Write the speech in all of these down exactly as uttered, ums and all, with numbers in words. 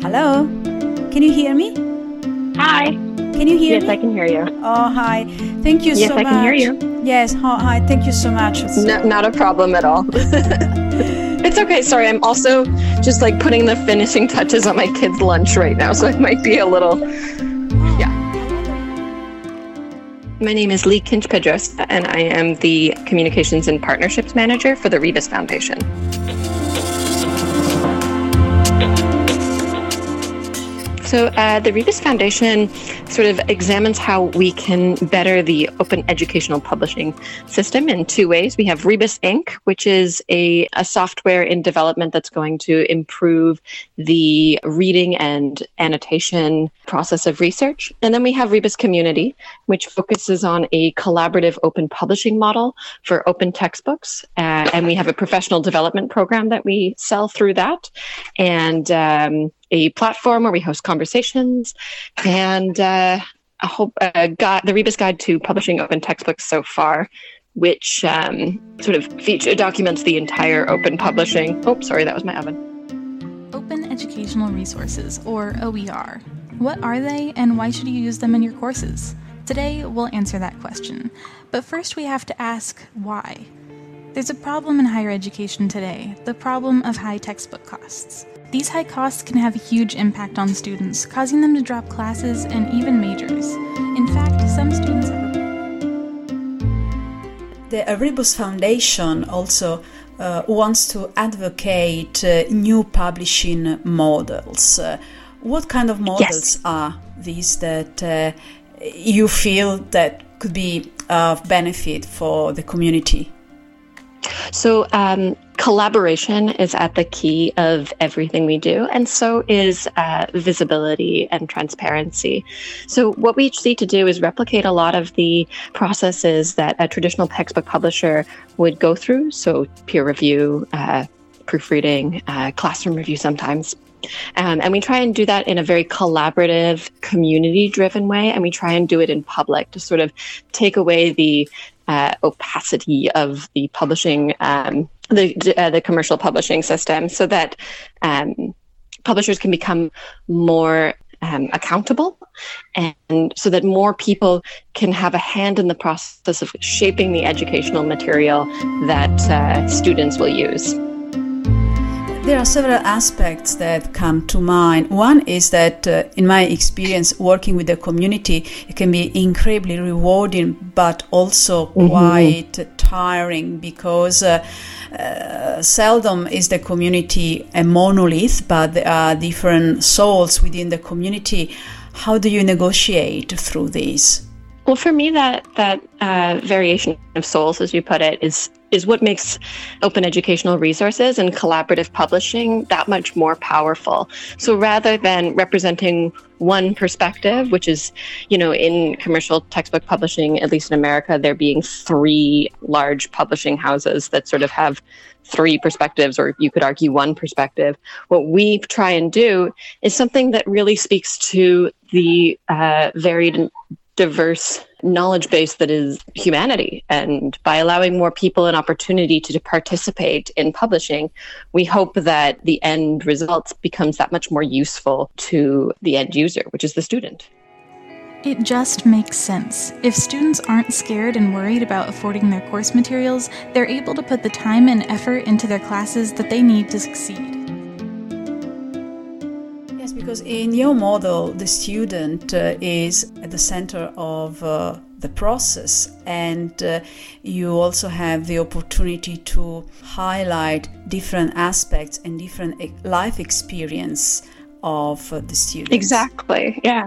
Hello? Can you hear me? Hi. Can you hear yes, me? Yes, I can hear you. Oh, hi. Thank you yes, so much. Yes, I can hear you. Yes, hi. Thank you so much. No, not a problem at all. It's okay. Sorry, I'm also just like putting the finishing touches on my kids' lunch right now, so it might be a little, yeah. My name is Lee Kinch-Pedrosa, and I am the Communications and Partnerships Manager for the Rebus Foundation. So uh, the Rebus Foundation sort of examines how we can better the open educational publishing system in two ways. We have Rebus Incorporated, which is a, a software in development that's going to improve the reading and annotation process of research. And then we have Rebus Community, which focuses on a collaborative open publishing model for open textbooks. Uh, and we have a professional development program that we sell through that. And um, a platform where we host conversations, and uh, a whole uh, guide, the Rebus Guide to Publishing Open Textbooks so far, which um, sort of feature documents the entire open publishing. Oh, sorry, that was my oven. Open Educational Resources, or O E R. What are they, and why should you use them in your courses? Today, we'll answer that question. But first, we have to ask why. There's a problem in higher education today, the problem of high textbook costs. These high costs can have a huge impact on students, causing them to drop classes and even majors. In fact, some students have... The Rebus Foundation also uh, wants to advocate uh, new publishing models. Uh, what kind of models yes. are these that uh, you feel that could be of benefit for the community? So um, collaboration is at the key of everything we do, and so is uh, visibility and transparency. So what we seek to do is replicate a lot of the processes that a traditional textbook publisher would go through, so peer review, uh, proofreading, uh, classroom review sometimes. Um, and we try and do that in a very collaborative, community-driven way, and we try and do it in public to sort of take away the Uh, opacity of the publishing, um, the uh, the commercial publishing system, so that um, publishers can become more um, accountable, and so that more people can have a hand in the process of shaping the educational material that uh, students will use. There are several aspects that come to mind. One is that, uh, in my experience, working with the community, it can be incredibly rewarding, but also quite mm-hmm. tiring, because uh, uh, seldom is the community a monolith, but there are different souls within the community. How do you negotiate through this? Well, for me, that that uh, variation of souls, as you put it, is is what makes open educational resources and collaborative publishing that much more powerful. So rather than representing one perspective, which is, you know, in commercial textbook publishing, at least in America, there being three large publishing houses that sort of have three perspectives, or you could argue one perspective. What we try and do is something that really speaks to the uh, varied and diverse knowledge base that is humanity. And by allowing more people an opportunity to, to participate in publishing, we hope that the end result becomes that much more useful to the end user, which is the student. It just makes sense. If students aren't scared and worried about affording their course materials, they're able to put the time and effort into their classes that they need to succeed. Because in your model, the student uh, is at the center of uh, the process, and uh, you also have the opportunity to highlight different aspects and different life experience of uh, the students. Exactly, yeah.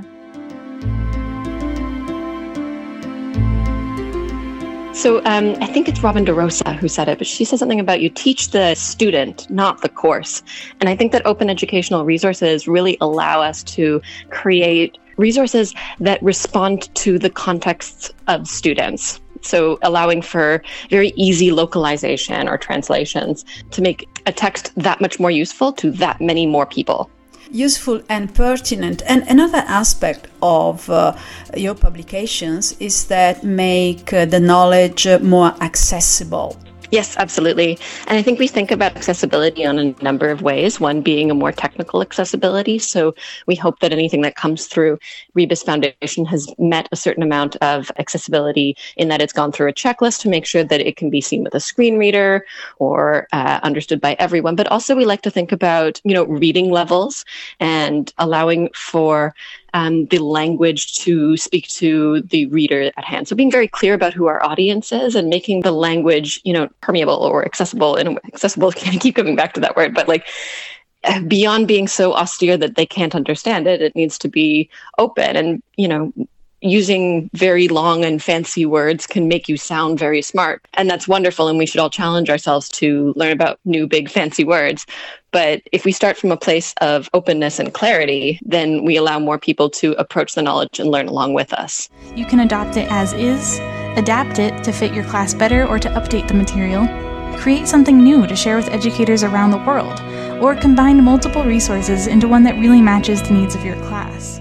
So um, I think it's Robin DeRosa who said it, but she said something about you teach the student, not the course. And I think that open educational resources really allow us to create resources that respond to the contexts of students. So allowing for very easy localization or translations to make a text that much more useful to that many more people. Useful and pertinent. And another aspect of uh, your publications is that make uh, the knowledge more accessible. Yes, absolutely. And I think we think about accessibility on a number of ways, one being a more technical accessibility. So we hope that anything that comes through Rebus Foundation has met a certain amount of accessibility in that it's gone through a checklist to make sure that it can be seen with a screen reader or uh, understood by everyone. But also we like to think about, you know, reading levels and allowing for Um, the language to speak to the reader at hand. So being very clear about who our audience is and making the language, you know, permeable or accessible. And accessible, I keep coming back to that word, but like beyond being so austere that they can't understand it, it needs to be open. And, you know, using very long and fancy words can make you sound very smart. And that's wonderful. And we should all challenge ourselves to learn about new, big, fancy words. But if we start from a place of openness and clarity, then we allow more people to approach the knowledge and learn along with us. You can adopt it as is, adapt it to fit your class better or to update the material, create something new to share with educators around the world, or combine multiple resources into one that really matches the needs of your class.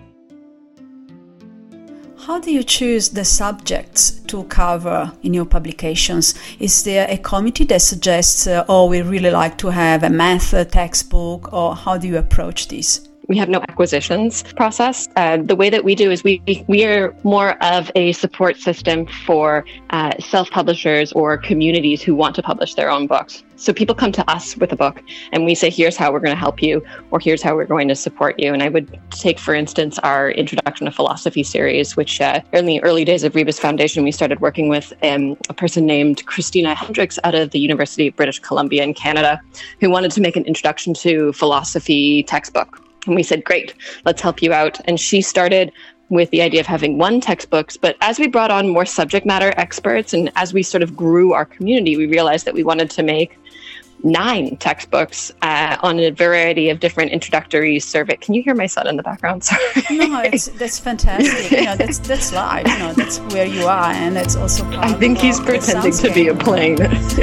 How do you choose the subjects to cover in your publications? Is there a committee that suggests, uh, oh, we really like to have a math textbook, or how do you approach this? We have no acquisitions process. Uh, the way that we do is we we are more of a support system for uh, self-publishers or communities who want to publish their own books. So people come to us with a book and we say, here's how we're going to help you, or here's how we're going to support you. And I would take, for instance, our Introduction to Philosophy series, which uh, in the early days of Rebus Foundation, we started working with um, a person named Christina Hendricks out of the University of British Columbia in Canada, who wanted to make an Introduction to Philosophy textbook. And we said, great, let's help you out. And she started with the idea of having one textbook. But as we brought on more subject matter experts and as we sort of grew our community, we realized that we wanted to make nine textbooks uh, on a variety of different introductory survey. Can you hear my son in the background? Sorry. No, it's, that's fantastic. You know, that's that's live. You know, that's where you are, and that's also part I think of he's pretending to be a plane.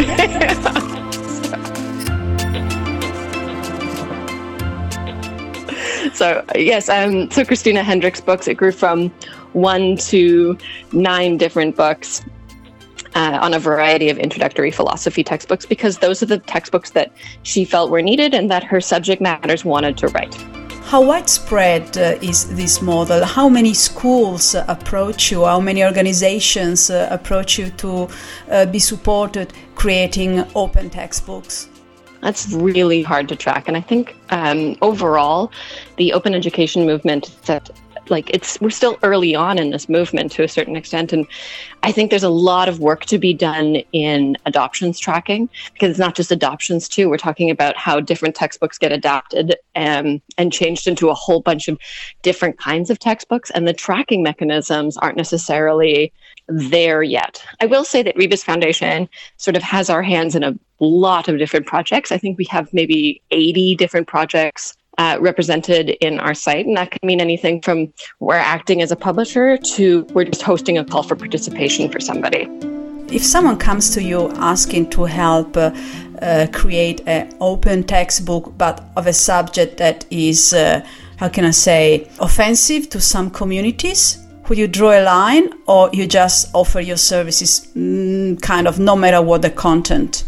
So yes, um, so Christina Hendricks' books, it grew from one to nine different books uh, on a variety of introductory philosophy textbooks, because those are the textbooks that she felt were needed and that her subject matters wanted to write. How widespread uh, is this model? How many schools uh, approach you? How many organizations uh, approach you to uh, be supported creating open textbooks? That's really hard to track. And I think um, overall, the open education movement, that like it's we're still early on in this movement to a certain extent. And I think there's a lot of work to be done in adoptions tracking, because it's not just adoptions too. We're talking about how different textbooks get adapted um, and changed into a whole bunch of different kinds of textbooks. And the tracking mechanisms aren't necessarily there yet. I will say that Rebus Foundation sort of has our hands in a lot of different projects. I think we have maybe eighty different projects uh, represented in our site. And that can mean anything from we're acting as a publisher to we're just hosting a call for participation for somebody. If someone comes to you asking to help uh, uh, create an open textbook, but of a subject that is, uh, how can I say, offensive to some communities, would you draw a line, or you just offer your services mm, kind of no matter what the content?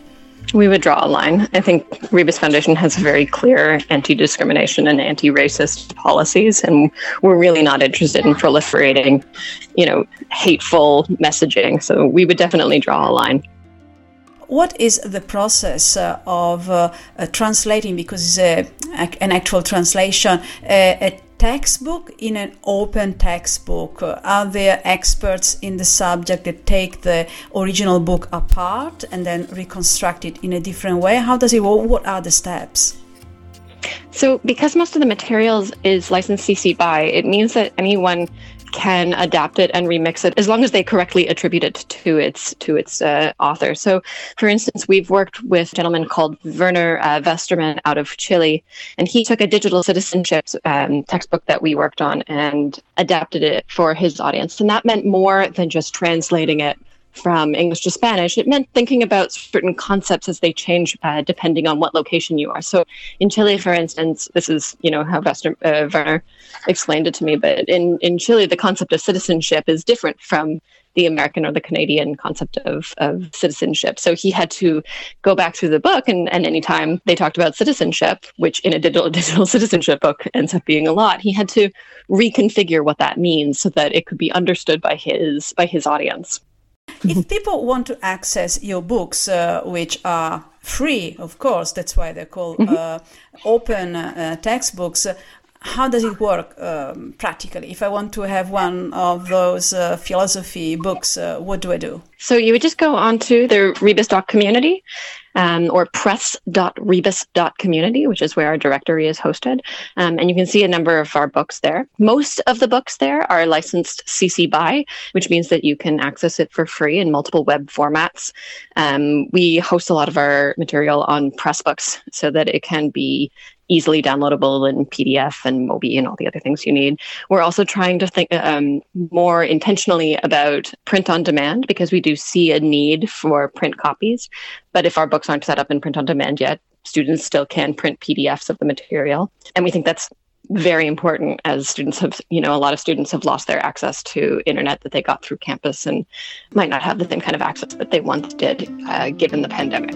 We would draw a line. I think Rebus Foundation has very clear anti-discrimination and anti-racist policies, and we're really not interested in proliferating, you know, hateful messaging. So we would definitely draw a line. What is the process uh, of uh, uh, translating, because it's a, a, an actual translation, uh, a textbook in an open textbook? Are there experts in the subject that take the original book apart and then reconstruct it in a different way? How does it work? What are the steps? So because most of the materials is licensed C C by, it means that anyone can adapt it and remix it as long as they correctly attribute it to its to its uh, author. So, for instance, we've worked with a gentleman called Werner uh, Westermann out of Chile, and he took a digital citizenship um, textbook that we worked on and adapted it for his audience. And that meant more than just translating it from English to Spanish. It meant thinking about certain concepts as they change uh, depending on what location you are. So in Chile, for instance, this is, you know, how Vester, uh, Werner explained it to me, but in, in Chile, the concept of citizenship is different from the American or the Canadian concept of, of citizenship. So he had to go back through the book, and, and anytime they talked about citizenship, which in a digital digital citizenship book ends up being a lot, he had to reconfigure what that means so that it could be understood by his by his audience. If people want to access your books, uh, which are free, of course, that's why they're called mm-hmm. uh, open uh, textbooks, uh, how does it work um, practically? If I want to have one of those uh, philosophy books, uh, what do I do? So you would just go on to the Rebus dot community um, or press dot rebus dot community, which is where our directory is hosted. Um, and you can see a number of our books there. Most of the books there are licensed C C BY, which means that you can access it for free in multiple web formats. Um, we host a lot of our material on Pressbooks so that it can be easily downloadable in P D F and Mobi and all the other things you need. We're also trying to think um, more intentionally about print on demand, because we do see a need for print copies. But if our books aren't set up in print on demand yet, students still can print P D Fs of the material. And we think that's very important, as students have, you know, a lot of students have lost their access to internet that they got through campus and might not have the same kind of access that they once did, uh, given the pandemic.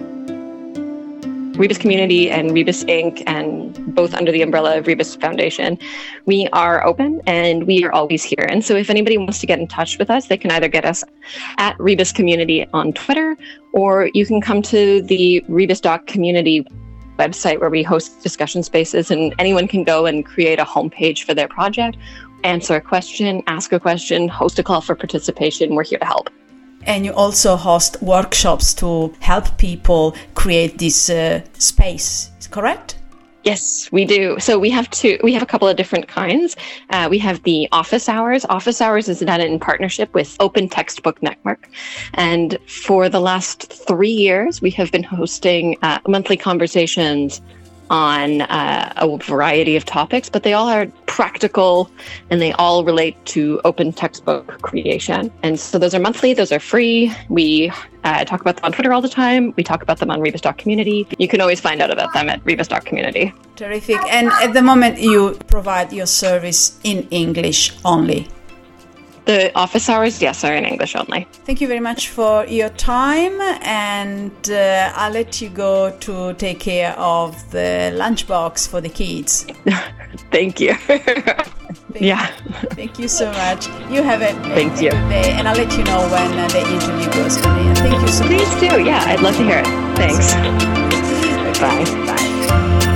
Rebus Community and Rebus Incorporated, and both under the umbrella of Rebus Foundation, we are open and we are always here. And so if anybody wants to get in touch with us, they can either get us at Rebus Community on Twitter, or you can come to the Rebus dot community website where we host discussion spaces, and anyone can go and create a homepage for their project, answer a question, ask a question, host a call for participation. We're here to help. And you also host workshops to help people create this uh, space, correct? Yes, we do. So we have two, we have a couple of different kinds. Uh, we have the office hours. Office hours is done in partnership with Open Textbook Network. And for the last three years, we have been hosting uh, monthly conversations on uh, a variety of topics, but they all are practical and they all relate to open textbook creation. And so those are monthly, those are free. We uh, talk about them on Twitter all the time. We talk about them on Rebus dot community. You can always find out about them at Rebus dot community. Terrific. And at the moment, you provide your service in English only. The office hours, yes, are in English only. Thank you very much for your time, and uh, I'll let you go to take care of the lunchbox for the kids. Thank you. Thank yeah. You. Thank you so much. You have a, a, Thank a you. good day, and I'll let you know when uh, the interview goes on. Thank you so Please much. Please do. Yeah, I'd love to hear it. Thanks. Okay. Bye. Bye.